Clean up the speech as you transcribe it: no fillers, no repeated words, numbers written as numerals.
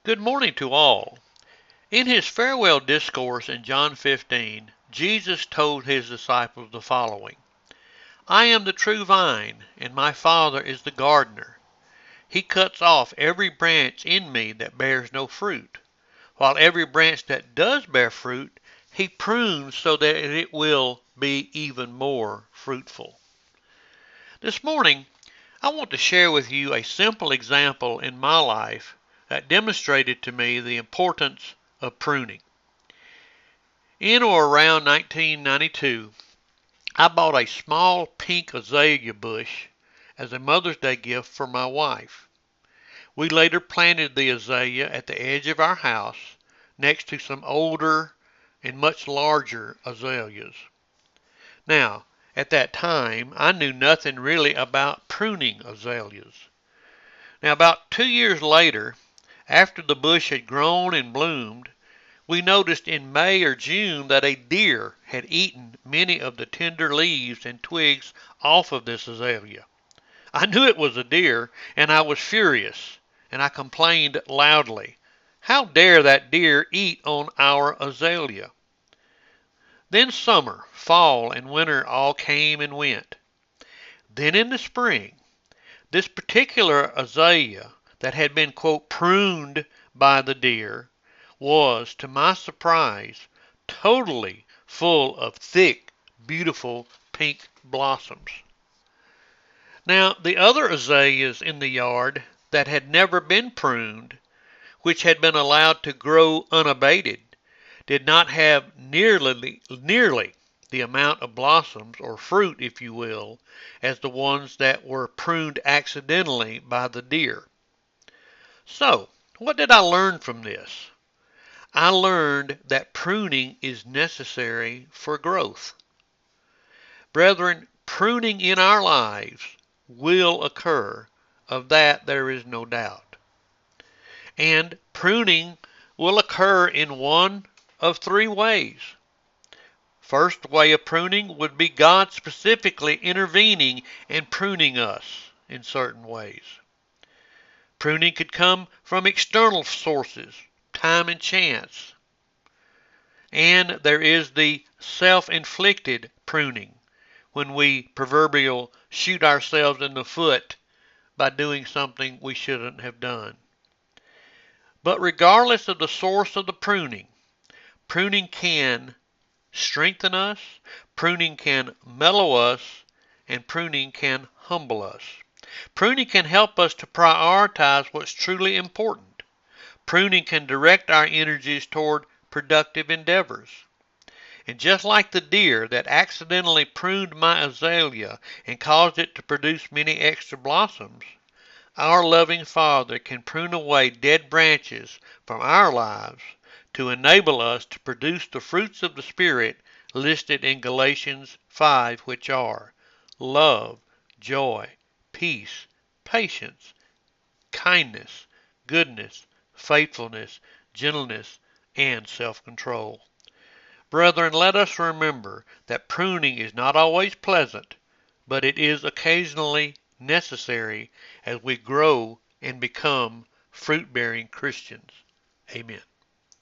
Good morning to all. In his farewell discourse in John 15, Jesus told his disciples the following: I am the true vine, and my Father is the gardener. He cuts off every branch in me that bears no fruit, while every branch that does bear fruit, he prunes so that it will be even more fruitful. This morning, I want to share with you a simple example in my life that demonstrated to me the importance of pruning. In or around 1992, I bought a small pink azalea bush as a Mother's Day gift for my wife. We later planted the azalea at the edge of our house next to some older and much larger azaleas. Now, at that time, I knew nothing really about pruning azaleas. Now, about 2 years later, after the bush had grown and bloomed, we noticed in May or June that a deer had eaten many of the tender leaves and twigs off of this azalea. I knew it was a deer, and I was furious, and I complained loudly. How dare that deer eat on our azalea? Then summer, fall, and winter all came and went. Then in the spring, this particular azalea that had been, quote, pruned by the deer was, to my surprise, totally full of thick, beautiful pink blossoms. Now, the other azaleas in the yard that had never been pruned, which had been allowed to grow unabated, did not have nearly the amount of blossoms, or fruit if you will, as the ones that were pruned accidentally by the deer. So, what did I learn from this? I learned that pruning is necessary for growth. Brethren, pruning in our lives will occur, of that there is no doubt. And pruning will occur in one of three ways. First way of pruning would be God specifically intervening and pruning us in certain ways. Pruning could come from external sources, time and chance. And there is the self-inflicted pruning, when we proverbial shoot ourselves in the foot by doing something we shouldn't have done. But regardless of the source of the pruning, pruning can strengthen us, pruning can mellow us, and pruning can humble us. Pruning can help us to prioritize what's truly important. Pruning can direct our energies toward productive endeavors. And just like the deer that accidentally pruned my azalea and caused it to produce many extra blossoms, our loving Father can prune away dead branches from our lives to enable us to produce the fruits of the Spirit listed in Galatians 5, which are love, joy, peace, patience, kindness, goodness, faithfulness, gentleness, and self-control. Brethren, let us remember that pruning is not always pleasant, but it is occasionally necessary as we grow and become fruit-bearing Christians. Amen.